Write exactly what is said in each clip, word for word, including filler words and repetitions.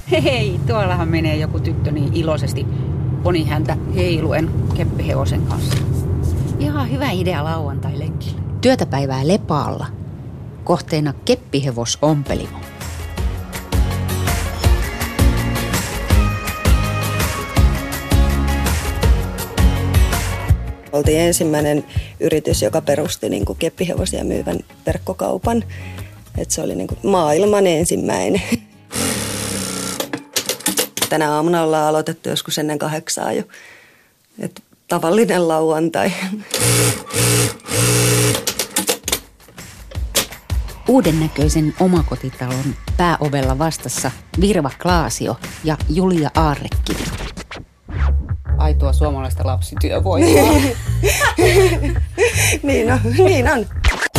Hei, tuollahan menee joku tyttö niin iloisesti ponihäntä heiluen keppihevosen kanssa. Ihan hyvä idea lauantai-lenkillä. Työtäpäivää Lepaalla. Kohteena keppihevosompelimo. Oltiin ensimmäinen yritys, joka perusti niin kuin keppihevosia myyvän verkkokaupan. Et se oli niin kuin maailman ensimmäinen. Tänä aamuna ollaan aloitettu joskus ennen kahdeksaa jo. Et tavallinen lauantai. Uuden näköisen omakotitalon pääovella vastassa Virva Klaasio ja Julia Aarrekivi. Aitoa suomalaista lapsityövoimaa. niin on, niin on.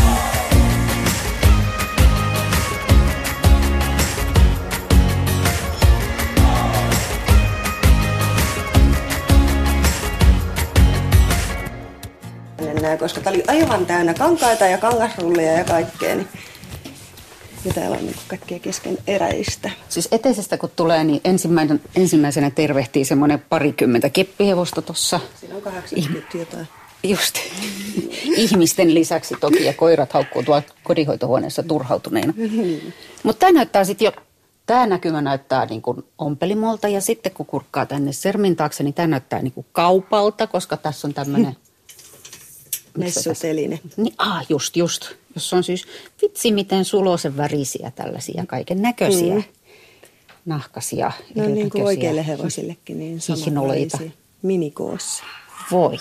Koska tää oli aivan täynnä kankaita ja kangasrullia ja kaikkea, niin ja täällä on niin kaikkea kesken eräistä. Siis eteisestä kun tulee, niin ensimmäinen, ensimmäisenä tervehtii semmoinen parikymmentä keppihevosta tossa. Siinä on kahdeksankymmentä jotain. Just. Ihmisten lisäksi toki, ja koirat haukkuu tuolla kodinhoitohuoneessa turhautuneena. Mutta tämä näyttää sitten jo, tämä näkymä näyttää niin kuin ompelimolta, ja sitten kun kurkkaa tänne sermin taakse, niin tämä näyttää niin kuin kaupalta, koska tässä on tämmöinen messuteline. Niin, ah, just, just. Jos on siis vitsi miten suloisen värisiä tällaisia kaiken näköisiä mm. nahkasia. No niin kuin oikeille hevosillekin, niin samanlaisia. Minikoossa. Voi.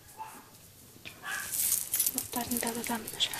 Ottaisin täältä tämmöisen.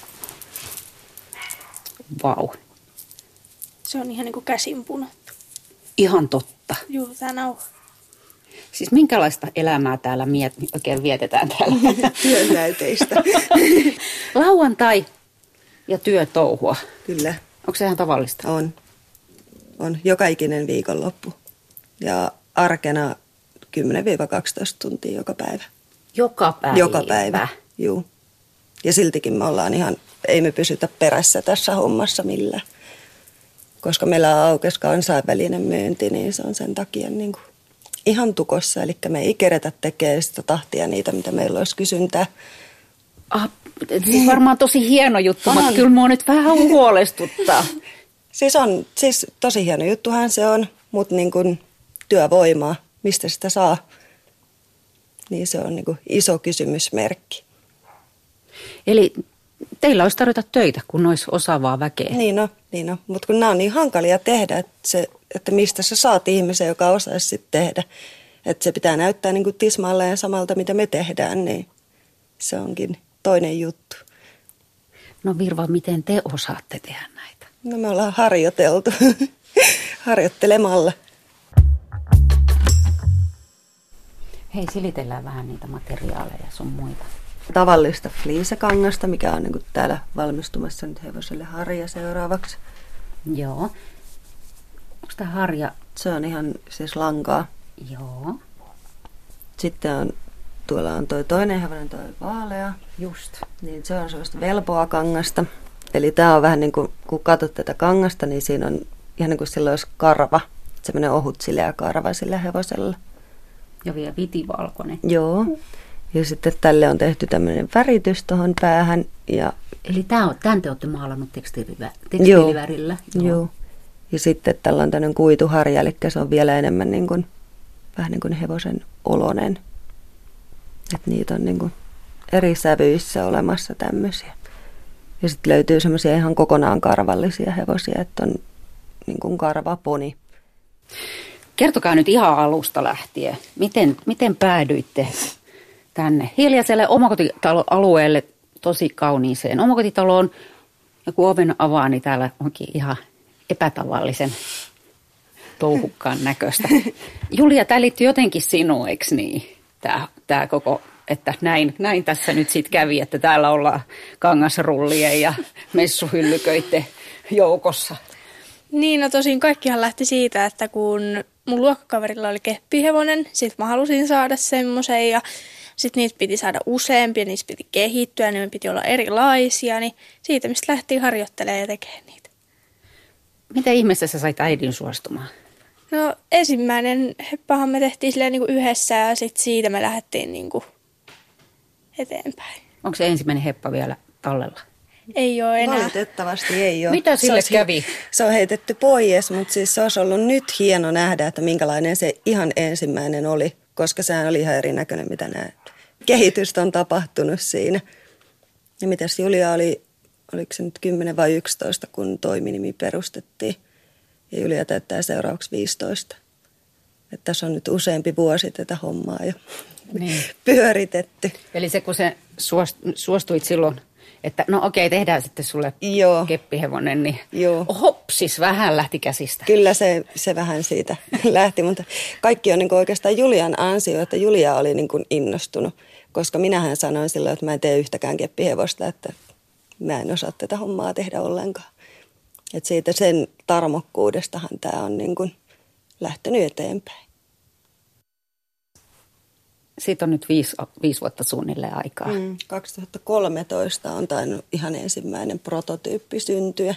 Vau. Se on ihan niin kuin käsin punottu. Ihan totta. Joo, tää nauha. Siis minkälaista elämää täällä miet, oikein vietetään täällä? Työnäyteistä. Lauantai ja työtouhua. Kyllä. Onko se ihan tavallista? On. On. Joka ikinen viikonloppu. Ja arkena kymmenen kaksitoista tuntia joka päivä. Joka päivä? Joka päivä, juu. Ja siltikin me ollaan ihan, ei me pysytä perässä tässä hommassa millään. Koska meillä on aukesi kansainvälinen myynti, niin se on sen takia niin kuin ihan tukossa, eli me ei keretä tekemään sitä tahtia niitä, mitä meillä olisi kysyntää. Ah, siis varmaan tosi hieno juttu, on. Mutta kyllä mua nyt vähän huolestuttaa. Siis on, siis tosi hieno juttuhan se on, mutta niin kuin työvoimaa, mistä sitä saa, niin se on niin kuin iso kysymysmerkki. Eli teillä olisi tarjota töitä, kun olisi osaavaa väkeä. Niin on, niin on. Mutta kun nämä on niin hankalia tehdä, että se että mistä sä saat ihmisen, joka osaisi sitten tehdä. Että se pitää näyttää niin kuin tismalleen samalta, mitä me tehdään, niin se onkin toinen juttu. No Virva, miten te osaatte tehdä näitä? No me ollaan harjoiteltu, harjoittelemalla. Hei, silitellään vähän niitä materiaaleja sun muita. Tavallista fliisekangasta, mikä on niin kuin täällä valmistumassa nyt hevoselle harja seuraavaksi. Joo. Onko tämä harja? Se on ihan siis lankaa. Joo. Sitten on, tuolla on toi toinen hevonen, toi vaalea. Just. Niin se on sellaista velpoa kangasta. Eli tämä on vähän niin kuin, kun katsot tätä kangasta, niin siinä on ihan niin kuin sillä olisi karva. Semmoinen ohut sileä karva sillä hevosella. Ja vielä vitivalkoinen. Joo. Ja sitten tälle on tehty tämmöinen väritys tuohon päähän. Ja eli tämä on, tämän te olette maalannut tekstiilivä, tekstiilivärillä? Joo. Joo. Ja sitten tällä on tämmöinen kuituharja, eli se on vielä enemmän niin kuin, vähän niin kuin hevosen oloinen. Että niitä on niin kuin eri sävyissä olemassa tämmöisiä. Ja sitten löytyy semmoisia ihan kokonaan karvallisia hevosia, että on niin kuin karvaponi. Kertokaa nyt ihan alusta lähtien, miten, miten päädyitte tänne hiljaiselle omakotitaloalueelle, tosi kauniiseen omakotitaloon. Ja kun oven avaa, niin täällä onkin ihan epätavallisen touhukkaan näköistä. Julia, tämä liittyy jotenkin sinuun, eikö niin? Tämä, tämä koko, että näin, näin tässä nyt sitten kävi, että täällä ollaan kangasrullien ja messuhyllyköiden joukossa. Niin, no tosin kaikkihan lähti siitä, että kun mun luokkakaverilla oli keppihevonen, sit mä halusin saada semmoisen ja sitten niitä piti saada useampia, niistä piti kehittyä, ne piti olla erilaisia, niin siitä mistä lähtiin harjoittelemaan ja tekemään niitä. Mitä ihmeessä sä sait äidin suostumaan? No ensimmäinen heppahan me tehtiin silleen niin kuin yhdessä ja sitten siitä me lähdettiin niin kuin eteenpäin. Onko se ensimmäinen heppa vielä tallella? Ei ole enää. Valitettavasti ei ole. Mitä sille se kävi? Se on heitetty pois, mutta siis se olisi ollut nyt hieno nähdä, että minkälainen se ihan ensimmäinen oli, koska sehän oli ihan erinäköinen, mitä nämä kehitystä on tapahtunut siinä. Ja mitäs Julia oli, oliko se nyt kymmenen vai yksitoista, kun toiminimi perustettiin. Ja Julia täyttää seuraavaksi viisitoista. Että tässä on nyt useampi vuosi tätä hommaa jo niin pyöritetty. Eli se, kun se suostuit silloin, että no okei, tehdään sitten sulle Joo. keppihevonen, niin Joo. hopsis vähän lähti käsistä. Kyllä se, se vähän siitä lähti, mutta kaikki on niin kuin oikeastaan Julian ansio, että Julia oli niin kuin innostunut, koska minähän sanoin silloin, että mä en tee yhtäkään keppihevosta, että mä en osaa tätä hommaa tehdä ollenkaan. Että siitä sen tarmokkuudestahan tämä on niin kuin lähtenyt eteenpäin. Siitä on nyt viisi, viisi vuotta suunnilleen aikaa. Mm, kaksituhattakolmetoista on tainnut ihan ensimmäinen prototyyppi syntyä.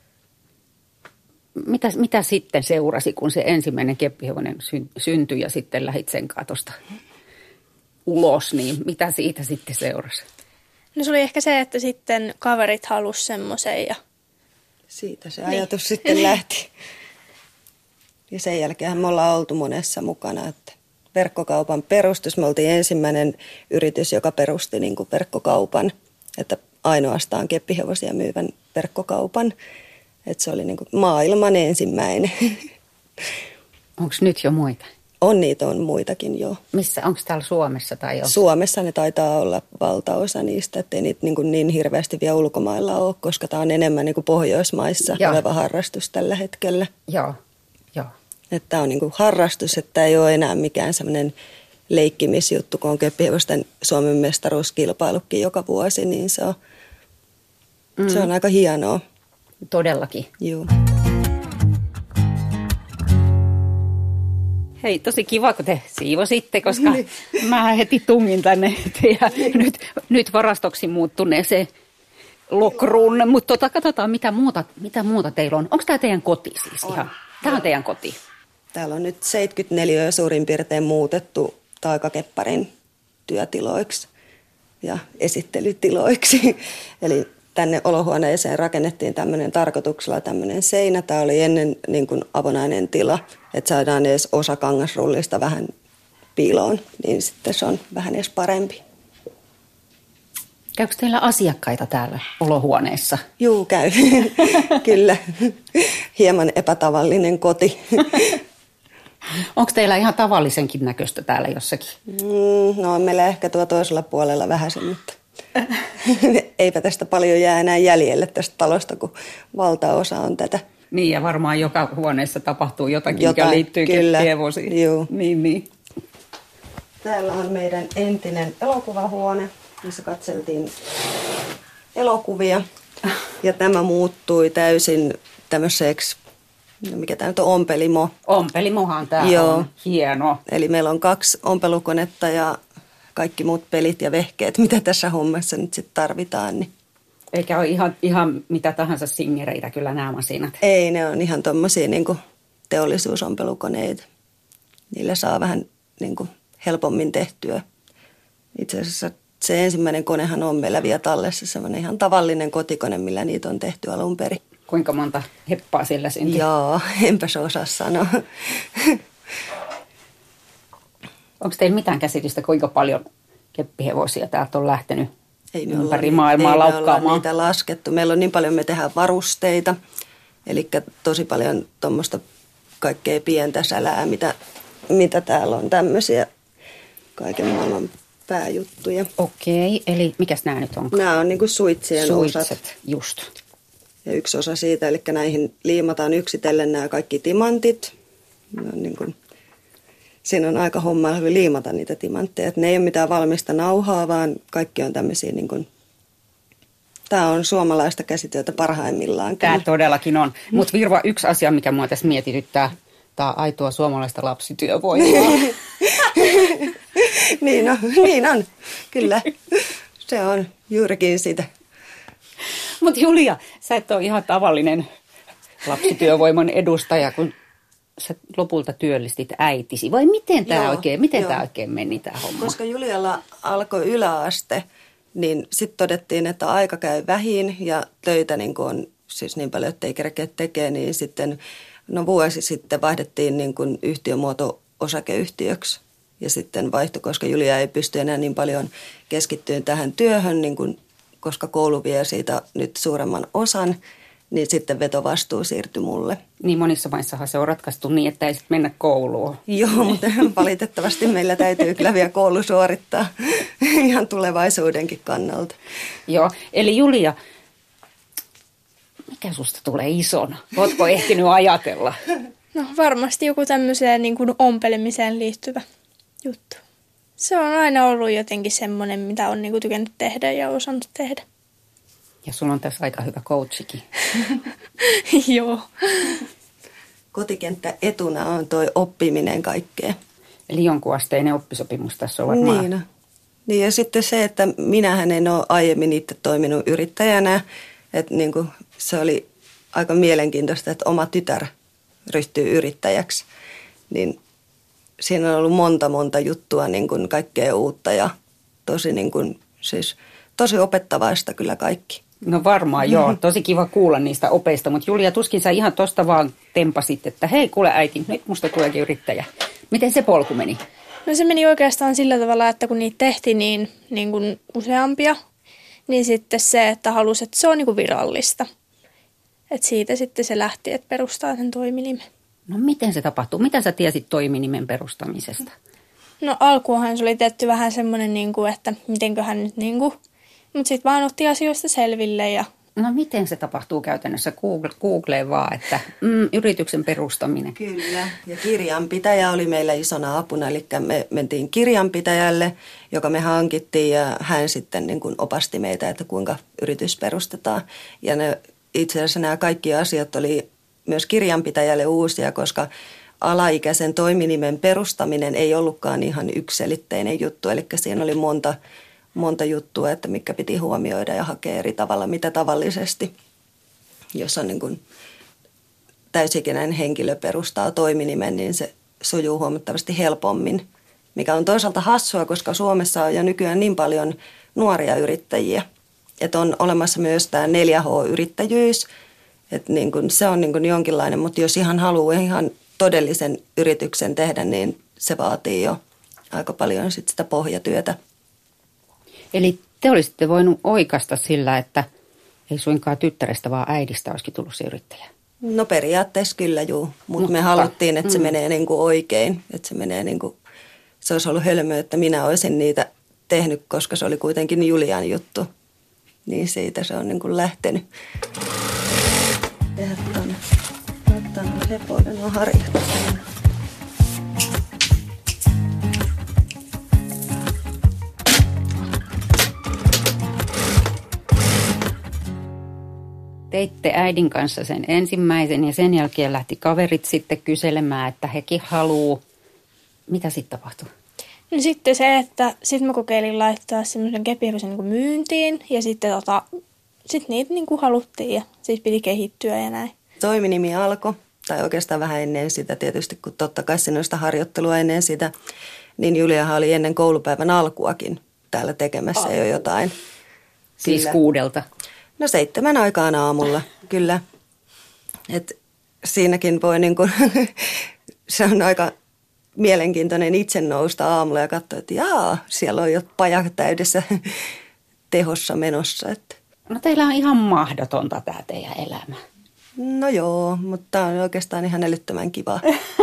Mitä, mitä sitten seurasi, kun se ensimmäinen keppihevonen syntyi ja sitten lähit sen katosta ulos, niin mitä siitä sitten seurasi? No se oli ehkä se, että sitten kaverit halusi semmoisen ja... Siitä se ajatus niin. sitten lähti. Ja sen jälkeen me ollaan oltu monessa mukana, että verkkokaupan perustus. Me oltiin ensimmäinen yritys, joka perusti niin kuin verkkokaupan, että ainoastaan keppihevosia myyvän verkkokaupan. Että se oli niin kuin maailman ensimmäinen. Onko nyt jo muita? On, niitä on muitakin jo. Missä? Onko täällä Suomessa tai jo? Suomessa ne taitaa olla valtaosa niistä, ettei niitä niin, kuin niin hirveästi vielä ulkomailla ole, koska tämä on enemmän niin kuin Pohjoismaissa ja. oleva harrastus tällä hetkellä. Joo, joo. Että tämä on niin kuin harrastus, että ei ole enää mikään semmoinen leikkimisjuttu, kun on keppihevosten Suomen mestaruuskilpailukin joka vuosi, niin se on, mm. se on aika hienoa. Todellakin. Joo. Hei, tosi kiva, kun te siivositte, koska mä heti tungin tänne ja nyt, nyt varastoksi muuttuneeseen lokruun. Mutta tota, katsotaan, mitä muuta, mitä muuta teillä on. Onko tämä teidän koti siis on. Ihan? Tämä on teidän koti. Täällä on nyt seitsemänkymmentäneljä suurin piirtein muutettu taikakepparin työtiloiksi ja esittelytiloiksi. Eli tänne olohuoneeseen rakennettiin tämmöinen tarkoituksella tämmöinen seinä. Tämä oli ennen niin kuin avonainen tila, että saadaan edes osa kangasrullista vähän piiloon, niin sitten se on vähän edes parempi. Käykö teillä asiakkaita täällä olohuoneessa? Juu, käy. Kyllä. Hieman epätavallinen koti. Onko teillä ihan tavallisenkin näköistä täällä jossakin? Mm, no on meillä ehkä tuo toisella puolella vähäsen, mutta eipä tästä paljon jää enää jäljelle tästä talosta, kun valtaosa on tätä. Niin, ja varmaan joka huoneessa tapahtuu jotakin, Jotain, mikä liittyy keppihevosiin. Joo. Niin, niin. Täällä on meidän entinen elokuvahuone, missä katseltiin elokuvia. Ja tämä muuttui täysin tämmöiseksi, mikä tämä nyt on, ompelimo. Ompelimohan tämä Joo. on hieno. Eli meillä on kaksi ompelukonetta ja kaikki muut pelit ja vehkeet, mitä tässä hommassa nyt sitten tarvitaan. Niin. Eikä ole ihan, ihan mitä tahansa singereitä kyllä nämä masinat. Ei, ne on ihan tommosia niin kuin teollisuusompelukoneita. Niillä saa vähän niin kuin helpommin tehtyä. Itse asiassa se ensimmäinen konehan on meillä vielä tallessa, semmoinen ihan tavallinen kotikone, millä niitä on tehty alun perin. Kuinka monta heppaa sillä syntyi? Joo, enpä se osaa sanoa. Onko teillä mitään käsitystä, kuinka paljon keppihevosia täältä on lähtenyt ei ympäri olla, maailmaa ei laukkaamaan? Ei me olla niitä laskettu. Meillä on niin paljon, me tehdään varusteita, eli tosi paljon tuommoista kaikkea pientä sälää, mitä, mitä täällä on tämmöisiä kaiken maailman pääjuttuja. Okei, eli mikäs nämä nyt on? Nämä on niin kuin suitsien Suitset, osat. just. Ja yksi osa siitä, eli näihin liimataan yksitellen nämä kaikki timantit. Ne on niin kuin, siinä on aika hommaa liimata niitä timantteja. Et ne ei ole mitään valmista nauhaa, vaan kaikki on tämmöisiä, niin kuin, tämä on suomalaista käsityötä parhaimmillaan. Tämä todellakin on. Mutta Virva, yksi asia, mikä mua tässä mietityttää, tämä on aitoa suomalaista lapsityövoimaa. niin, on, niin on, kyllä. Se on juurikin sitä. Mutta Julia, sä et ole ihan tavallinen lapsityövoiman edustaja, kun sä lopulta työllistit äitisi? Vai miten tämä oikein, miten joo. tää oikein meni tämä homma? Koska Julialla alkoi yläaste, niin sitten todettiin, että aika käy vähin ja töitä niin kuin on siis niin paljon, että ei kerkeä tekemään, niin sitten no vuosi sitten vaihdettiin niin kuin yhtiömuoto osakeyhtiöksi. Ja sitten vaihtoi, koska Julia ei pysty enää niin paljon keskittyä tähän työhön, niin kuin, koska koulu vie siitä nyt suuremman osan, niin sitten vetovastuu siirtyi mulle. Niin monissa maissahan se on ratkaistu niin, että ei sitten mennä kouluun. Joo, mutta valitettavasti meillä täytyy kyllä vielä koulu suorittaa ihan tulevaisuudenkin kannalta. Joo, eli Julia, mikä susta tulee isona? Ootko ehtinyt ajatella? No varmasti joku tämmöiseen niin kuin ompelemiseen liittyvä juttu. Se on aina ollut jotenkin semmoinen, mitä on niin kuin tykännyt tehdä ja osannut tehdä. Ja sulla on tässä aika hyvä coachikin. Joo. Kotikenttä etuna on toi oppiminen kaikkea. Eli jonkun asteinen oppisopimus tässä on varmaan. Niin, no. Niin ja sitten se, että minähän en ole aiemmin itse toiminut yrittäjänä. Että niin kuin se oli aika mielenkiintoista, että oma tytär ryhtyy yrittäjäksi. Niin siinä on ollut monta monta juttua, niin kuin kaikkea uutta ja tosi, niin kuin, siis, tosi opettavaista kyllä kaikki. No varmaan joo, tosi kiva kuulla niistä opeista, mutta Julia, tuskin sä ihan tosta vaan tempasit, että hei kuule äiti, nyt musta tuleekin yrittäjä. Miten se polku meni? No se meni oikeastaan sillä tavalla, että kun niitä tehtiin niin, niin kuin useampia, niin sitten se, että halusi, että se on niin kuin virallista. Että siitä sitten se lähti, että perustaa sen toiminimen. No miten se tapahtuu? Mitä sä tiesit toiminimen perustamisesta? No alkuunhan se oli tehty vähän semmoinen, niin kuin, että mitenköhän nyt niin kuin, mutta sitten vaan otti asioista selville ja... No miten se tapahtuu käytännössä? Google, Googleen vaan, että mm, yrityksen perustaminen. Kyllä, ja kirjanpitäjä oli meillä isona apuna, eli me mentiin kirjanpitäjälle, joka me hankittiin ja hän sitten niin kuin opasti meitä, että kuinka yritys perustetaan. Ja ne, itse asiassa nämä kaikki asiat oli myös kirjanpitäjälle uusia, koska alaikäisen toiminimen perustaminen ei ollutkaan ihan yksiselitteinen juttu, eli siinä oli monta... monta juttua, että mikä piti huomioida ja hakea eri tavalla, mitä tavallisesti. Jos on niin kuin täysikäinen henkilö perustaa toiminimen, niin se sujuu huomattavasti helpommin, mikä on toisaalta hassua, koska Suomessa on jo nykyään niin paljon nuoria yrittäjiä. Että on olemassa myös tämä neljä H-yrittäjyys, että niin kuin se on niin kuin jonkinlainen, mutta jos ihan haluaa ihan todellisen yrityksen tehdä, niin se vaatii jo aika paljon sit sitä pohjatyötä. Eli te olisitte voinut oikaista sillä, että ei suinkaan tyttärestä, vaan äidistä olisikin tullut se yrittäjä. No periaatteessa kyllä juu, mutta me haluttiin, että se mm. menee niin kuin oikein. Että se menee niin kuin, se olisi ollut hölmö, että minä olisin niitä tehnyt, koska se oli kuitenkin Julian juttu. Niin siitä se on niin kuin lähtenyt. Tehdä tuonne, laittaa nuo hepoille, nuo harjat. Teitte äidin kanssa sen ensimmäisen ja sen jälkeen lähti kaverit sitten kyselemään, että hekin haluaa. Mitä sitten tapahtui? No sitten se, että sitten mä kokeilin laittaa semmoisen keppihevosen niin kuin myyntiin ja sitten tota, sit niitä niin kuin haluttiin ja siis piti kehittyä ja näin. Toiminimi alkoi, tai oikeastaan vähän ennen sitä tietysti, kun totta kai sinusta harjoittelua ennen sitä, niin Juliahan oli ennen koulupäivän alkuakin täällä tekemässä oh. jo jotain. Siis Sillä... kuudelta? No seitsemän aikaan aamulla, kyllä. Et siinäkin voi niin kuin, se on aika mielenkiintoinen itse nousta aamulla ja katsoa, että jaa, siellä on jo paja täydessä tehossa menossa. Että. No teillä on ihan mahdotonta tämä teidän elämä. No joo, mutta tämä on oikeastaan ihan älyttömän kiva.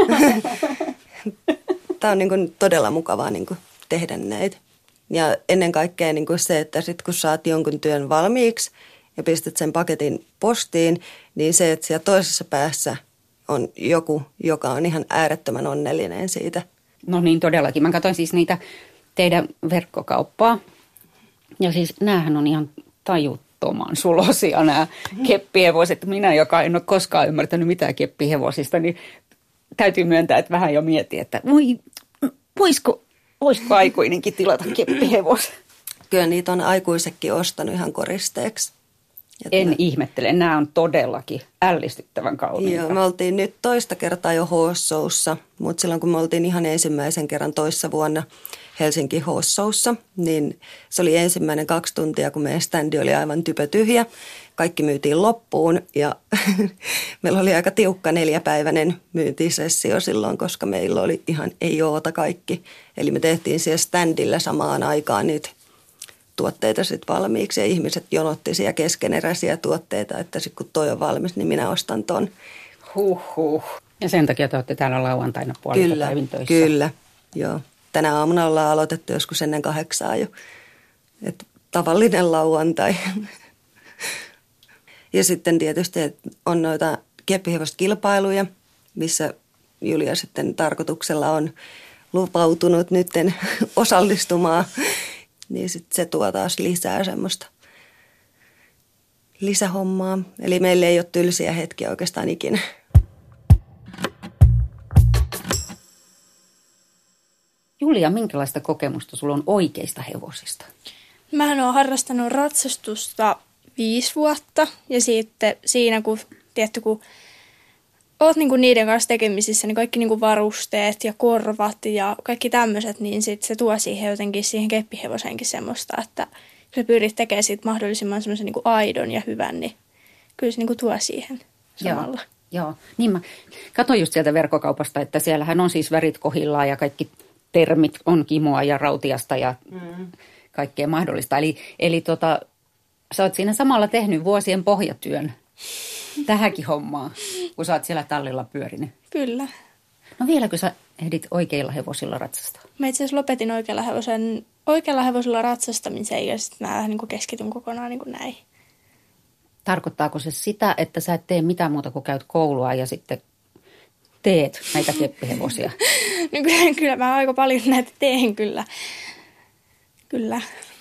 Tämä on niin kuin todella mukavaa niin kuin tehdä näitä. Ja ennen kaikkea niin kuin se, että sit kun saat jonkun työn valmiiksi ja pistät sen paketin postiin, niin se, että siellä toisessa päässä on joku, joka on ihan äärettömän onnellinen siitä. No niin, todellakin. Mä katsoin siis niitä teidän verkkokauppaa. Ja siis näähän on ihan tajuttoman sulosia nämä keppihevoset. Minä, joka en ole koskaan ymmärtänyt mitään keppihevosista, niin täytyy myöntää, että vähän jo mietin, että voi, voisiko, voisiko aikuinenkin tilata keppihevosen? Kyllä niitä on aikuisetkin ostanut ihan koristeeksi. En mä... ihmettele, nämä on todellakin ällistyttävän kauniita. Joo, me oltiin nyt toista kertaa jo Hossoussa, mutta silloin kun me oltiin ihan ensimmäisen kerran toissa vuonna Helsinki Hossoussa, niin se oli ensimmäinen kaksi tuntia, kun meidän standi oli aivan typötyhjä. Kaikki myytiin loppuun ja meillä oli aika tiukka neljäpäiväinen myyntisessio silloin, koska meillä oli ihan ei oota kaikki. Eli me tehtiin siellä standilla samaan aikaan niitä tuotteita sitten valmiiksi ja ihmiset jonotti siellä keskeneräisiä tuotteita, että sitten kun toi on valmis, niin minä ostan ton. Huhhuh. Ja sen takia te olette täällä lauantaina puolelta päivin töissä. Kyllä, joo. Tänä aamuna ollaan aloitettu joskus ennen kahdeksaa jo. Et tavallinen lauantai. Ja sitten tietysti on noita keppihevostokilpailuja, missä Julia sitten tarkoituksella on lupautunut nytten osallistumaan. Niin sitten se tuo taas lisää semmoista lisähommaa. Eli meillä ei ole tylsiä hetkiä oikeastaan ikinä. Julia, minkälaista kokemusta sulla on oikeista hevosista? Mähän olen harrastanut ratsastusta viisi vuotta ja sitten siinä kun, tiedätkö, kun oot niinku niiden kanssa tekemisissä, niin kaikki niinku varusteet ja korvat ja kaikki tämmöiset, niin sit se tuo siihen jotenkin siihen keppihevoseenkin semmoista, että kun sä pyrit tekemään siitä mahdollisimman semmoisen niinku aidon ja hyvän, niin kyllä se niinku tuo siihen samalla. Joo, joo. Niin mä katsoin just sieltä verkkokaupasta, että siellähän on siis värit kohillaan ja kaikki termit on kimua ja rautiasta ja mm. kaikkea mahdollista. Eli, eli tota, sä oot siinä samalla tehnyt vuosien pohjatyön tähänkin hommaan, kun sä oot siellä tallilla pyörinyt. Kyllä. No vieläkö sä ehdit oikeilla hevosilla ratsastaa? Mä itse asiassa lopetin oikealla, hevosen, oikealla hevosilla ratsastamisen ja sitten mä niin keskityn kokonaan niin kuin näin. Tarkoittaako se sitä, että sä et tee mitään muuta kuin käyt koulua ja sitten teet näitä keppihevosia? No kyllä, kyllä mä aika paljon näitä teen kyllä. Kyllä.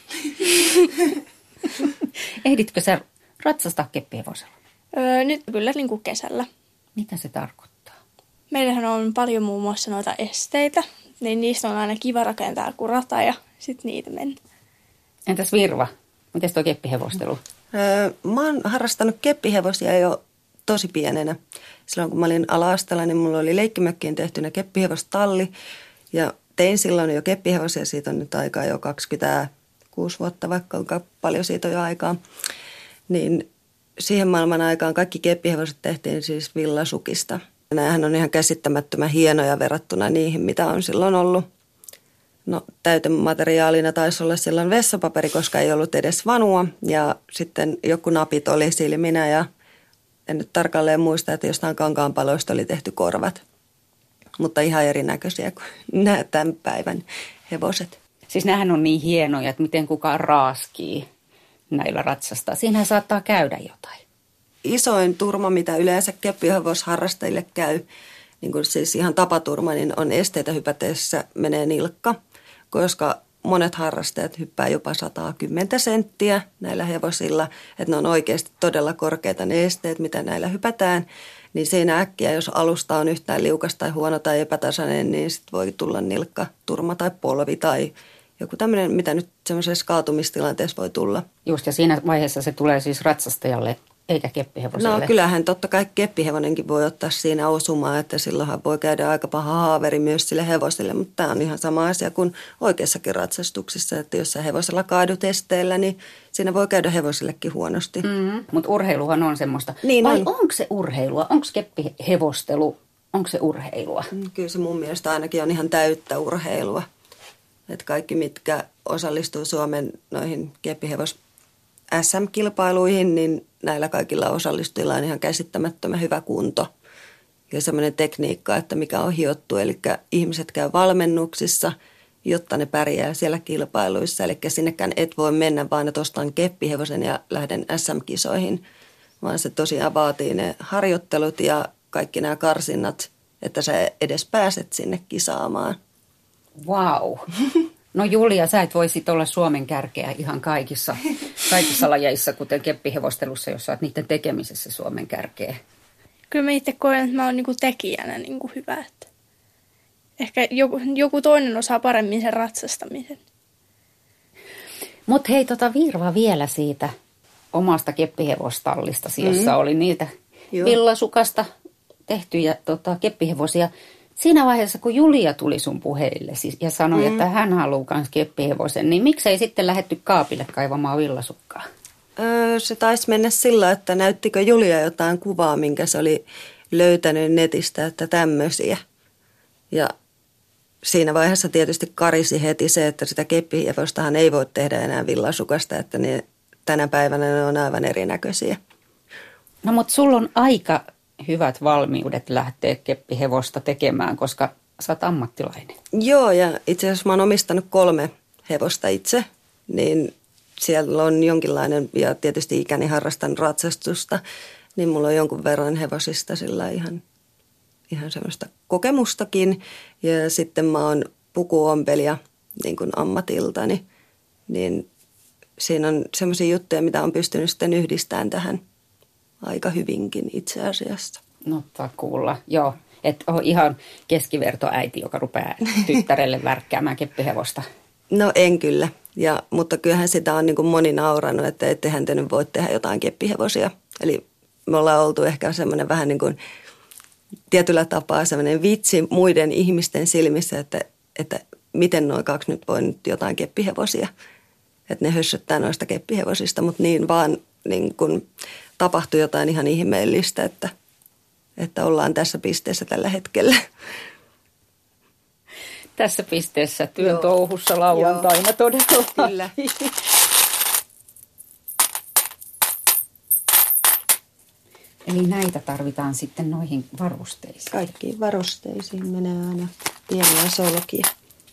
Ehditkö sä ratsastaa keppihevosella? Öö, nyt kyllä niin kuin kesällä. Mitä se tarkoittaa? Meillähän on paljon muun muassa noita esteitä, niin niistä on aina kiva rakentaa kurata ja sitten niitä mennä. Entäs Virva? Mites tuo keppihevostelu? Öö, mä oon harrastanut keppihevosia jo tosi pienenä. Silloin kun mä olin ala-asteella, niin mulla oli leikkimökkiin tehtynä keppihevostalli. Ja tein silloin jo keppihevosia, siitä on nyt aikaa jo kaksikymmentäkuusi vuotta, vaikka on paljon siitä on jo aikaa. Niin siihen maailman aikaan kaikki keppihevoset tehtiin siis villasukista. Nämähän on ihan käsittämättömän hienoja verrattuna niihin, mitä on silloin ollut. No täytemateriaalina taisi olla silloin vessapaperi, koska ei ollut edes vanua. Ja sitten joku napit oli silminä ja en nyt tarkalleen muista, että jostain kankaanpaloista oli tehty korvat. Mutta ihan erinäköisiä kuin nämä tämän päivän hevoset. Siis nämähän on niin hienoja, että miten kukaan raaskii näillä ratsastaa. Siinähän saattaa käydä jotain. Isoin turma, mitä yleensä keppihevosharrastajille käy, niin kuin siis ihan tapaturma, niin on esteitä hypäteessä menee nilkka, koska monet harrastajat hyppää jopa sata kymmenen senttiä näillä hevosilla, että ne on oikeasti todella korkeita ne esteet, mitä näillä hypätään. Niin siinä äkkiä, jos alusta on yhtään liukas tai huono tai epätasainen, niin sitten voi tulla nilkka, turma tai polvi tai joku tämmöinen, mitä nyt semmoisessa kaatumistilanteessa voi tulla. Just, ja siinä vaiheessa se tulee siis ratsastajalle eikä keppihevoselle. No kyllähän totta kai keppihevonenkin voi ottaa siinä osumaa, että silloinhan voi käydä aika paha haaveri myös sille hevoselle, mutta tämä on ihan sama asia kuin oikeassakin ratsastuksessa, että jos sä hevosella kaadut esteellä, niin siinä voi käydä hevosellekin huonosti. Mm-hmm. Mutta urheiluhan on semmoista. Niin Vai on. onko se urheilua? Onko keppihevostelu, onko se urheilua? Kyllä se mun mielestä ainakin on ihan täyttä urheilua. Että kaikki, mitkä osallistuu Suomen noihin keppihevos S M-kilpailuihin, niin näillä kaikilla osallistujilla on ihan käsittämättömän hyvä kunto. Ja semmoinen tekniikka, että mikä on hiottu, eli ihmiset käy valmennuksissa, jotta ne pärjää siellä kilpailuissa. Eli sinnekään et voi mennä vaan, että ostan keppihevosen ja lähden S M-kisoihin, vaan se tosiaan vaatii ne harjoittelut ja kaikki nämä karsinnat, että sä edes pääset sinne kisaamaan. Vau. Wow. No Julia, sä et voisit olla Suomen kärkeä ihan kaikissa, kaikissa lajeissa, kuten keppihevostelussa, jos sä oot niiden tekemisessä Suomen kärkeä. Kyllä mä itse koen, että mä oon niinku tekijänä niinku hyvä. Että ehkä joku, joku toinen osaa paremmin sen ratsastamisen. Mutta hei, tota Virva vielä siitä omasta keppihevostallistasi, jossa Mm. oli niitä Joo. villasukasta tehtyjä tota, keppihevosia. Siinä vaiheessa, kun Julia tuli sun puheille siis, ja sanoi, Mm. että hän haluaa myös keppihevosen, niin miksei sitten lähdetty kaapille kaivamaan villasukkaa? Öö, se taisi mennä sillä, että näyttikö Julia jotain kuvaa, minkä se oli löytänyt netistä, että tämmöisiä. Ja siinä vaiheessa tietysti karisi heti se, että sitä keppihevostahan ei voi tehdä enää villasukasta, että ne, tänä päivänä ne on aivan erinäköisiä. No mutta sulla on aika hyvät valmiudet lähteä keppihevosta tekemään, koska sä oot ammattilainen. Joo, ja itse asiassa mä oon omistanut kolme hevosta itse, niin siellä on jonkinlainen, ja tietysti ikäni harrastan ratsastusta, niin mulla on jonkun verran hevosista sillä ihan, ihan semmoista kokemustakin. Ja sitten mä oon pukuompelija niin kuin ammatiltani, niin siinä on semmoisia juttuja, mitä on pystynyt sitten yhdistämään tähän aika hyvinkin itse asiassa. No takuulla, joo. Että on ihan keskivertoäiti, joka rupeaa tyttärelle värkkäämään keppihevosta. No en kyllä, ja, mutta kyllähän sitä on niin kuin moni naurannut, että ettehän te nyt voi tehdä jotain keppihevosia. Eli me ollaan oltu ehkä semmoinen vähän niin kuin tietyllä tapaa semmoinen vitsi muiden ihmisten silmissä, että, että miten noin kaksi nyt voi nyt jotain keppihevosia. Että ne hössöttää noista keppihevosista, mutta niin vaan niin kuin tapahtui jotain ihan ihmeellistä, että, että ollaan tässä pisteessä tällä hetkellä. Tässä pisteessä työn Joo. touhussa lauantaina Joo. todella. Kyllä. Eli näitä tarvitaan sitten noihin varusteisiin. Kaikkiin varusteisiin menee aina pieniä solkia.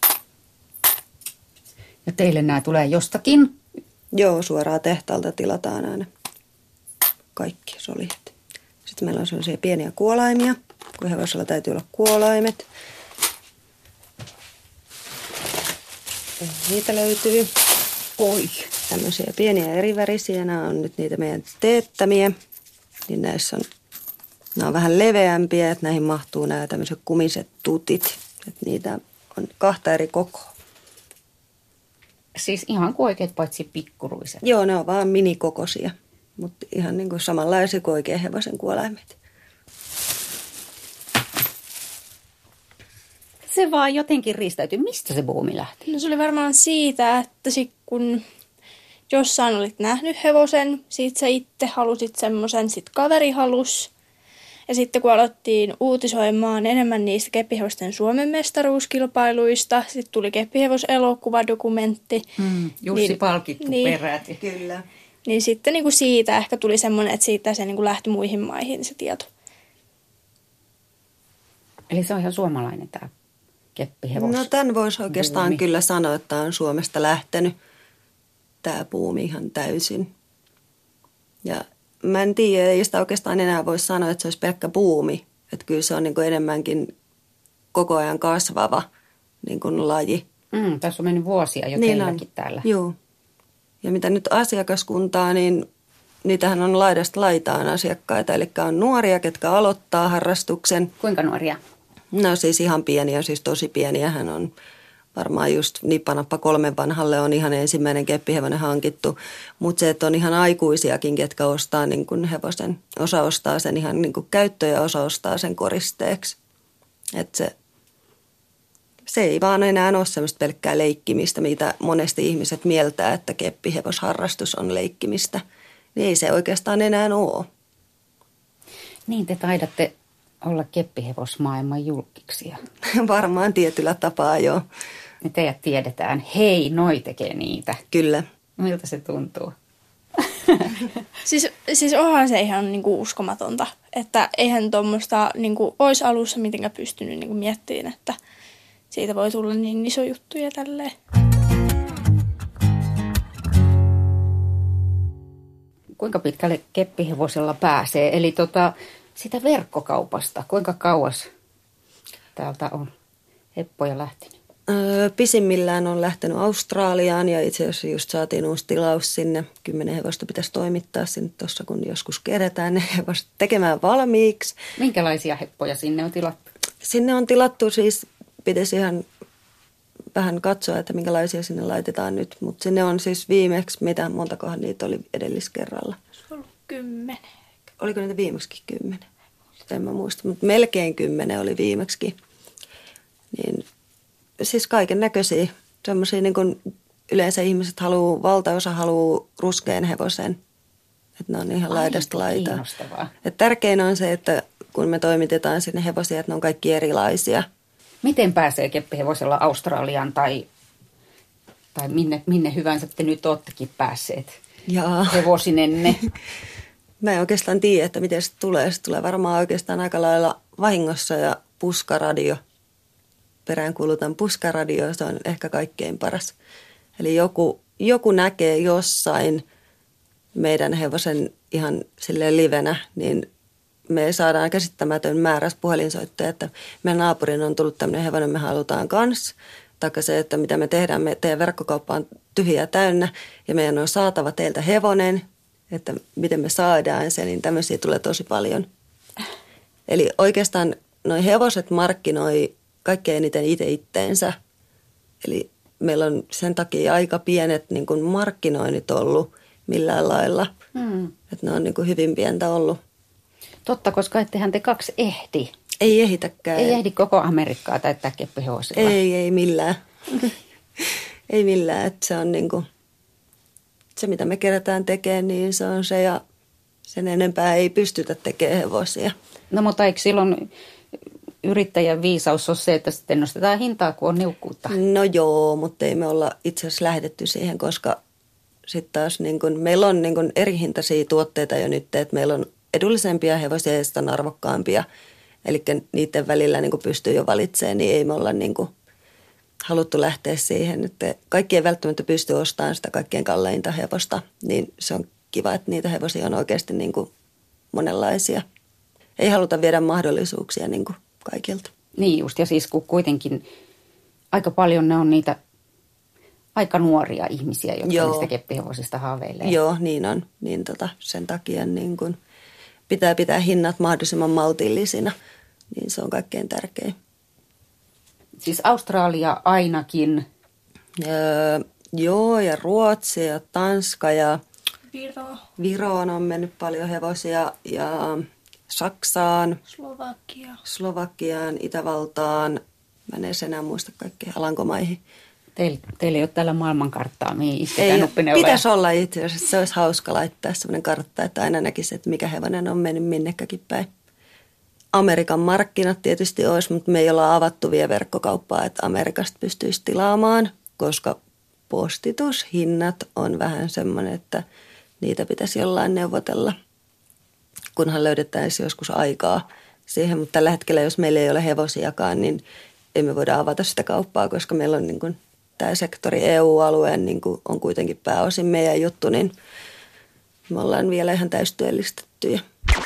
Ja teille nämä tulee jostakin. Joo, suoraan tehtaalta tilataan aina kaikki soljet. Sitten meillä on sellaisia pieniä kuolaimia, kun hevosella täytyy olla kuolaimet. Niitä löytyy. Oi. Tämmöisiä pieniä erivärisiä. Nämä on nyt niitä meidän teettämiä. Niin näissä on, nämä on vähän leveämpiä, että näihin mahtuu nämä tämmöiset kumiset tutit. Että niitä on kahta eri kokoa. Siis ihan kuin oikeat paitsi pikkuruiset. Joo, ne on vaan minikokoisia, mutta ihan niin kuin samanlaisia kuin oikein hevosen kuolaimet. Se vaan jotenkin riistäytyi. Mistä se buumi lähti? No se oli varmaan siitä, että sit kun jossain olit nähnyt hevosen, sit sä itse halusit semmoisen, sit kaveri halus. Ja sitten kun alettiin uutisoimaan enemmän niistä keppihevosten Suomen mestaruuskilpailuista, sitten tuli keppihevoselokuvadokumentti. Mm, Jussi Niin- palkittu niin. peräti. Kyllä. Niin sitten niin kuin siitä ehkä tuli semmoinen, että siitä se niin kuin lähti muihin maihin se tieto. Eli se on ihan suomalainen tämä keppihevos. No tämän voisi oikeastaan buumi. kyllä sanoa, että on Suomesta lähtenyt tämä buumi ihan täysin. Ja mä en tiedä, ei sitä oikeastaan enää voi sanoa, että se olisi pelkkä buumi. Että kyllä se on niin kuin enemmänkin koko ajan kasvava niin kuin laji. Mm, tässä on mennyt vuosia jo Niin teilläkin täällä. Joo. Ja mitä nyt asiakaskuntaa, niin niitähän on laidasta laitaan asiakkaita. Eli on nuoria, ketkä aloittaa harrastuksen. Kuinka nuoria? No siis ihan pieniä, siis tosi pieniä. Hän on varmaan just nippanappa kolmen vanhalle on ihan ensimmäinen keppihevonen hankittu. Mutta se, että on ihan aikuisiakin, ketkä ostaa niin kuin hevosen. Osa ostaa sen ihan niin kuin käyttöön ja osa ostaa sen koristeeksi. Että se, se ei vaan enää ole semmoista pelkkää leikkimistä, mitä monesti ihmiset mieltää, että keppihevosharrastus on leikkimistä. Niin ei se oikeastaan enää ole. Niin te taidatte olla keppihevosmaailman julkkiksia. Varmaan tietyllä tapaa joo. Me teidät tiedetään. Hei, noi tekee niitä. Kyllä. Miltä se tuntuu? Siis, siis onhan se ihan niin kuin uskomatonta, että eihän tuommoista niin kuin olisi alussa mitenkään pystynyt niin kuin miettimään, että siitä voi tulla niin iso juttu ja tälleen. Kuinka pitkälle keppihevosella pääsee? Eli tota, sitä verkkokaupasta, kuinka kauas täältä on heppoja lähtenyt? Öö, pisimmillään on lähtenyt Australiaan ja itse asiassa just saatiin uusi tilaus sinne. Kymmenen hevosta pitäisi toimittaa sinne tuossa, kun joskus kerätään ne hevoset tekemään valmiiksi. Minkälaisia heppoja sinne on tilattu? Sinne on tilattu siis, pitäisi ihan vähän katsoa, että minkälaisia sinne laitetaan nyt. Mutta sinne on siis viimeksi, mitä montakohan niitä oli edelliskerralla? Se on ollut kymmenen. Oliko niitä viimeksi kymmenen? En mä muista, mutta melkein kymmenen oli viimeksi. Niin, siis kaiken näköisiä. Semmoisia niin kuin yleensä ihmiset haluaa, valtaosa haluaa ruskean hevosen. Että ne on ihan laidasta laitaa. Tärkein on se, että kun me toimitetaan sinne hevosia, että ne on kaikki erilaisia. Miten pääsee keppihevosella Australiaan tai, tai minne, minne hyvänsä te nyt oottekin päässeet Jaa. hevosinenne? Mä en oikeastaan tiedä, että miten se tulee. Se tulee varmaan oikeastaan aika lailla vahingossa ja puskaradio. Peräänkuulutan puskaradio, se on ehkä kaikkein paras. Eli joku, joku näkee jossain meidän hevosen ihan silleen livenä, niin me saadaan käsittämätön määrä puhelinsoittoja, että meidän naapurin on tullut tämmöinen hevonen, me halutaan kanssa. Taikka se, että mitä me tehdään, me teidän verkkokauppa on tyhjää täynnä ja meidän on saatava teiltä hevonen, että miten me saadaan se, niin tämmöisiä tulee tosi paljon. Eli oikeastaan noi hevoset markkinoi kaikkein eniten itse itteensä. Eli meillä on sen takia aika pienet niin kuin markkinoinnit ollut millään lailla. Hmm. Että ne on niin kuin hyvin pientä ollut. Totta, koska ettehän te kaksi ehdi. Ei ehditäkään. Ei ehdi koko Amerikkaa täyttää keppihevosilla. Ei, ei millään. ei millään, että se on niin kuin, se mitä me kerätään tekemään, niin se on se ja sen enempää ei pystytä tekemään hevosia. No mutta eikö silloin yrittäjän viisaus ole se, että sitten nostetaan hintaa, kun on niukkuutta? No joo, mutta ei me olla itse asiassa lähdetty siihen, koska sitten taas niin kuin, meillä on niin kuin eri hintaisia tuotteita jo nyt, että meillä on edullisempia hevosia ja sitten on arvokkaampia. Eli niiden välillä niin kuin pystyy jo valitsemaan, niin ei me olla niin kuin haluttu lähteä siihen, että kaikki ei välttämättä pysty ostamaan sitä kaikkein kalleinta hevosta. Niin se on kiva, että niitä hevosia on oikeasti niin kuin monenlaisia. Ei haluta viedä mahdollisuuksia niin kuin kaikilta. Niin just, ja siis kun kuitenkin aika paljon ne on niitä aika nuoria ihmisiä, jotka Joo. niistä keppihevosista haaveilee. Joo, niin on. Niin tota, sen takia niin kun pitää pitää hinnat mahdollisimman maltillisina, niin se on kaikkein tärkein. Siis Australia ainakin? Öö, joo, ja Ruotsi ja Tanska ja Viro. Viroon on mennyt paljon hevosia ja Saksaan, Slovakia. Slovakiaan, Itävaltaan, mä en edes enää muista kaikkea, Alankomaihin. Teillä, teillä ei ole täällä maailmankarttaa, mihin isketään nuppineuvoja. Pitäisi olla itse asiassa, se olisi hauska laittaa sellainen kartta, että aina näkisi, että mikä hevonen on mennyt minnekäkin päin. Amerikan markkinat tietysti olisi, mutta me ei olla avattu vielä verkkokauppaa, että Amerikasta pystyisi tilaamaan, koska postitushinnat on vähän semmoinen, että niitä pitäisi jollain neuvotella, kunhan löydettäisiin joskus aikaa siihen. Mutta tällä hetkellä, jos meillä ei ole hevosiakaan, niin emme voida avata sitä kauppaa, koska meillä on niin kuin tämä sektori E U-alueen niin kuin on kuitenkin pääosin meidän juttu, niin me ollaan vielä ihan täystyöllistettyjä.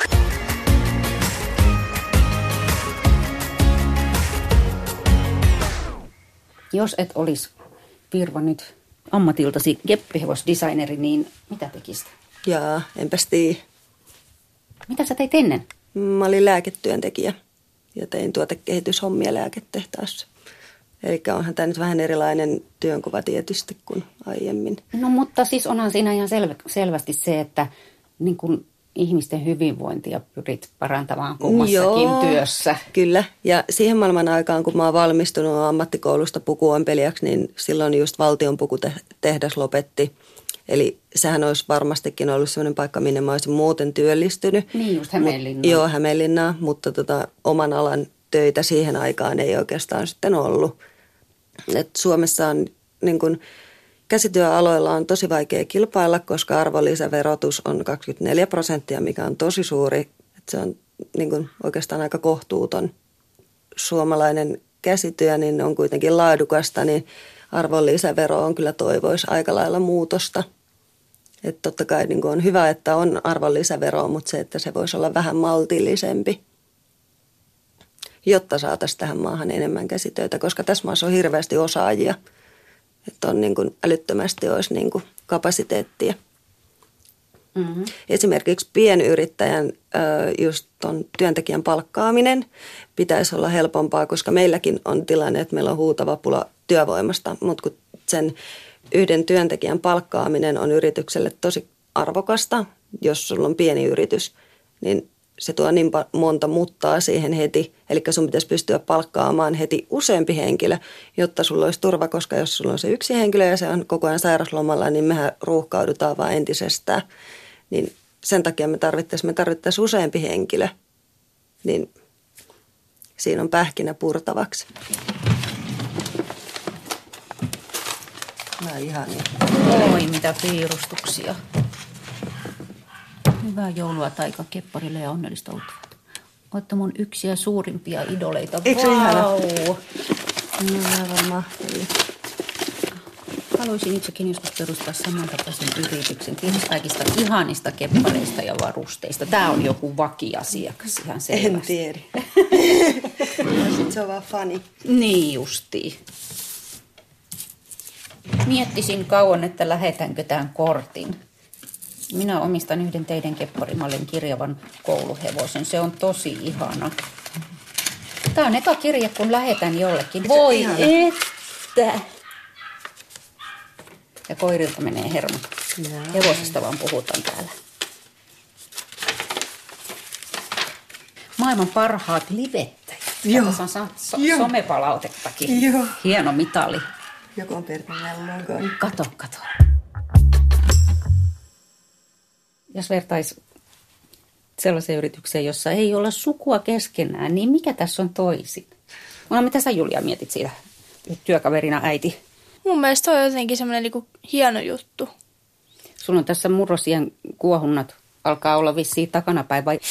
Jos et olisi, Virva, nyt ammatiltasi keppihevosdesigneri, niin mitä tekisit? Jaa, enpäs tiedä. Mitä sä teit ennen? Mä olin lääketyöntekijä ja tein tuotekehityshommia lääketehtaassa. Eli onhan tämä nyt vähän erilainen työnkuva tietysti kuin aiemmin. No mutta siis onhan siinä ihan selvä, selvästi se, että niin kun ihmisten hyvinvointia pyrit parantamaan kummassakin Joo, työssä. Kyllä. Ja siihen maailman aikaan, kun mä oon valmistunut ammattikoulusta pukuompelijaksi, niin silloin just valtion pukutehdas lopetti. Eli sehän olisi varmastikin ollut sellainen paikka, minne mä olisin muuten työllistynyt. Niin just Hämeenlinnaa. Joo, Hämeenlinnaa, mutta tota, oman alan töitä siihen aikaan ei oikeastaan sitten ollut. Et Suomessa on niin kun, käsityöaloilla on tosi vaikea kilpailla, koska arvonlisäverotus on kaksikymmentäneljä prosenttia, mikä on tosi suuri. Et se on niin kun, oikeastaan aika kohtuuton. Suomalainen käsityö niin on kuitenkin laadukasta, niin arvonlisävero on kyllä toivoisi aika lailla muutosta. Et totta kai niin kun, on hyvä, että on arvonlisävero, mutta se, että se voisi olla vähän maltillisempi, jotta saataisiin tähän maahan enemmän käsitöitä, koska tässä maassa on hirveästi osaajia. Että on niin kuin älyttömästi olisi niin kuin kapasiteettia. Mm-hmm. Esimerkiksi pienyrittäjän just ton työntekijän palkkaaminen pitäisi olla helpompaa, koska meilläkin on tilanne, että meillä on huutava pula työvoimasta, mutta kun sen yhden työntekijän palkkaaminen on yritykselle tosi arvokasta, jos sulla on pieni yritys, niin se tuo niin monta muttaa siihen heti. Eli sun pitäisi pystyä palkkaamaan heti useampi henkilö, jotta sulla olisi turva, koska jos sulla on se yksi henkilö ja se on koko ajan sairaslomalla, niin mehän ruuhkaudutaan vaan entisestään. Niin sen takia me tarvittaisiin, me tarvittaisiin useampi henkilö, niin siinä on pähkinä purtavaksi. Mä ihania. Oi, mitä piirustuksia. Hyvää joulua taikakepparille ja onnellista uutta. Olette mun yksiä suurimpia idoleita. Eikö se ihana? Vau! Aivan mahtavia. Haluaisin itsekin joskus perustaa samantapaisen yrityksen. Kiitos kaikista ihanista keppareista ja varusteista. Tää on joku vakiasiakas ihan selvästi. En tiedä. Se on vaan fani. Niin justiin. Miettisin kauan, että lähetänkö tämän kortin. Minä omistan yhden teidän kepparimallin kirjavan kouluhevosen. Se on tosi ihana. Tämä on eka kirje, kun lähetän jollekin. Voi ihana. Että! Ja koirilta menee hermo. Hevosesta vaan puhutaan täällä. Maailman parhaat livettäjät. Joo. Tässä on so- somepalautettakin. Joo. Hieno mitali. Joku on pertinällään. Kato, kato. Jos vertais sellaiseen yritykseen, jossa ei olla sukua keskenään, niin mikä tässä on toisin? No, mitä sä, Julia, mietit siitä työkaverina äiti? Mun mielestä on jotenkin semmoinen niinku hieno juttu. Sulla on tässä murrosien kuohunnat. Alkaa olla vissiin takanapäin vai?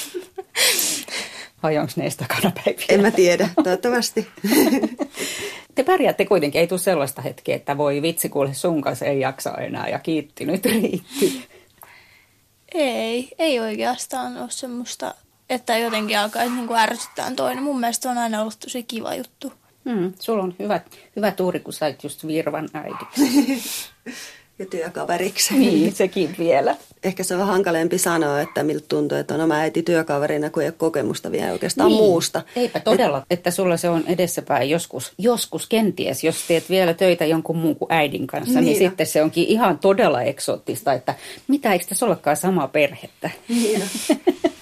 Vai onko ne edes takanapäin? En mä tiedä, toivottavasti. Te pärjäätte kuitenkin, ei tule sellaista hetkeä, että voi vitsi kuule sun kanssa ei jaksa enää ja kiitti, nyt riitti. Ei, ei oikeastaan ole semmoista, että jotenkin alkaisi niinku ärsyttää toinen. Mun mielestä on aina ollut tosi kiva juttu. Hmm, sulla on hyvä, hyvä tuuri, kun sait just Virvan äidiksi. Ja työkaveriksi. Niin, sekin vielä. Ehkä se on hankalempi sanoa, että miltä tuntuu, että on oma äiti työkaverina, kun ei ole kokemusta vielä oikeastaan niin. muusta. Eipä todella, Et... että sulla se on edessäpäin joskus, joskus kenties, jos teet vielä töitä jonkun muun kuin äidin kanssa, niin, niin sitten se onkin ihan todella eksoottista, että mitä, eikö tässä olekaan samaa perhettä? Niin